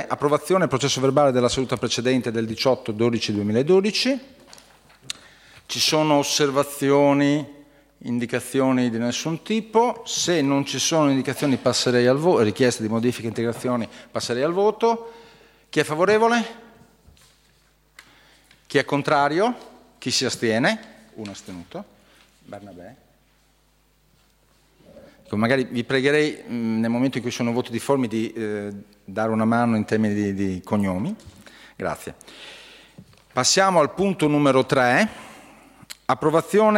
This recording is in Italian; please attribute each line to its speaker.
Speaker 1: approvazione del processo verbale della seduta precedente del 18-12-2012. Ci sono osservazioni, indicazioni di nessun tipo? Se non ci sono indicazioni passerei al voto, richieste di modifiche e integrazioni passerei al voto. Chi è favorevole? Chi è contrario? Chi si astiene? Uno astenuto. Bernabé. Magari vi pregherei nel momento in cui sono voti difformi di dare una mano in termini di cognomi. Grazie. Passiamo al punto numero 3, approvazione